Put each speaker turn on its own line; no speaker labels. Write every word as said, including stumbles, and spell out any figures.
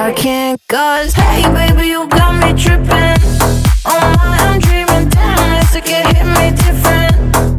I can't, cause hey baby, you got me tripping. Oh my, I'm dreaming, damn, this it can hit me different.